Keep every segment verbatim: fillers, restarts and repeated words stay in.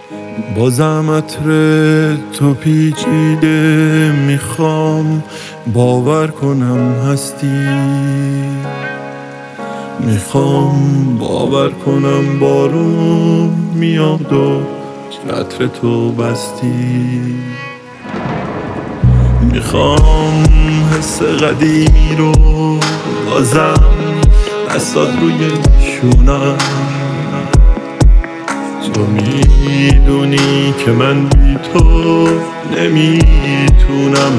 بازم عطر تو پیچیده، میخوام باور کنم هستی، میخوام باور کنم بارون میاد و عطر تو بستی، میخوام حس قدیمی رو بازم دستات روی شونم. تو میدونی که من بی تو نمیتونم،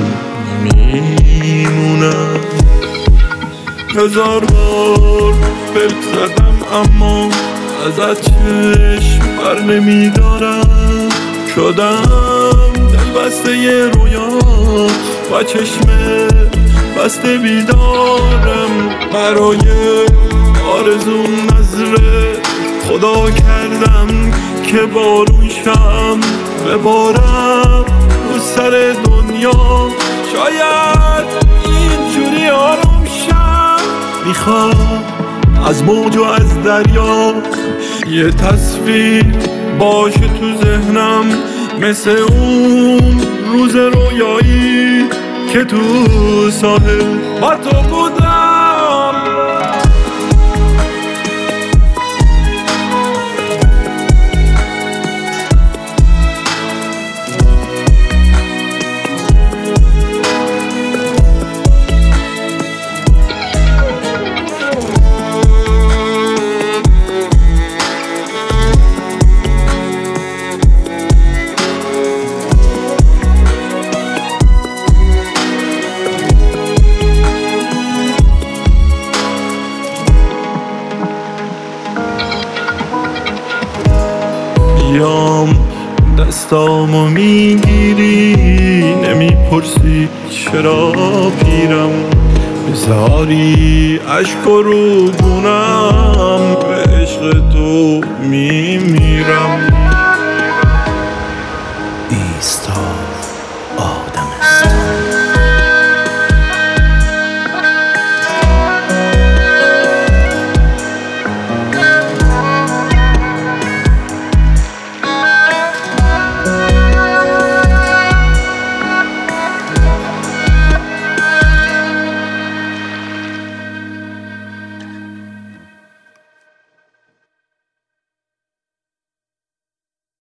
نمیمونم. هزار بار فلک زدم اما ازت چشم بر نمیدارم. شدم دل بسته ی رویات و چشم بسته بیدارم. برای آرزوم نظره خدا کردم که بارون شم ببارم رو سر دنیا. شاید اینجوری آروم شم. میخوام از موج و از دریا یه تصویر باشه تو ذهنم، مثل اون روز رویایی که تو ساحل با تو بودم. بیام دستامو میگیری، نمیپرسی چرا پیرم، بذاری عشق و روبونم، به عشق تو میمیرم. ایستا